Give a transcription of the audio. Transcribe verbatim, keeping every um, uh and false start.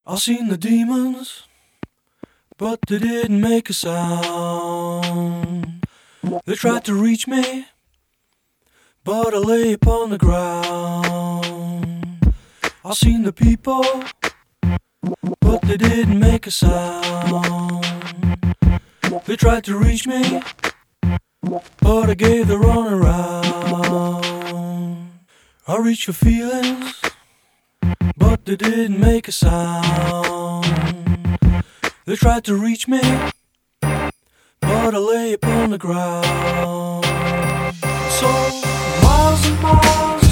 I seen the demons, but they didn't make a sound. They tried to reach me, but I lay upon the ground. I seen the people, but they didn't make a sound. They tried to reach me, but I gave the runaround. I reached for feelings, but they didn't make a sound. They tried to reach me, but I lay upon the ground. So miles and miles